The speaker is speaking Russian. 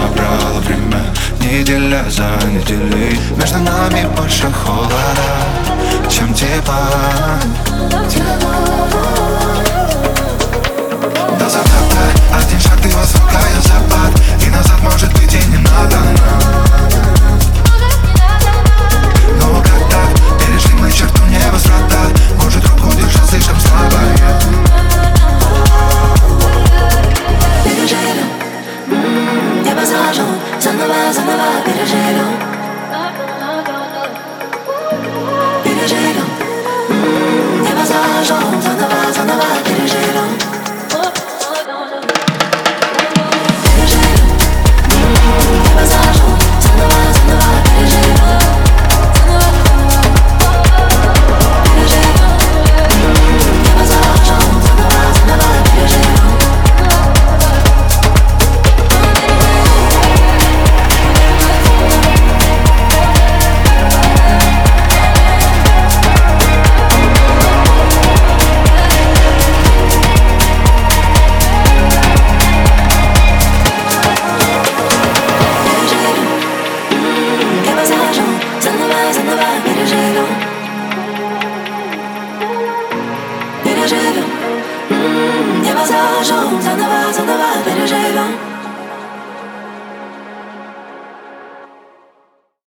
забрало время. Неделя за неделей, между нами больше холода, чем тепла. До заката один шаг, ты высоко, я запад, и назад может быть и не надо. Но как так? Перешли мы черту невозврата. Может, руку держал слишком слабо. Переживем, небо зажжем, заново переживем. Переживем, небо зажжем, заново переживем. Переживем, небо зажжем, заново переживем. Переживем, небо зажжем, заново